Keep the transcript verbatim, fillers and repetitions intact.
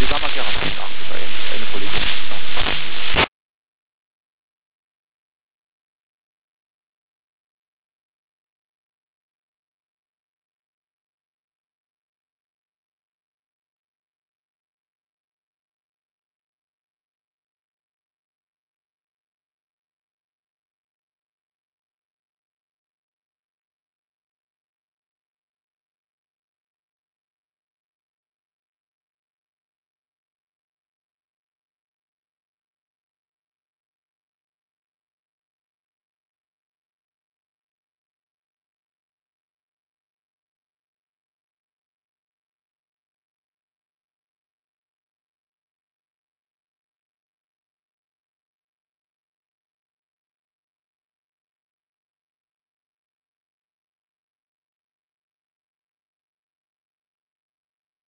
des armes à quinze, hein, l'arc, quand même, une folie.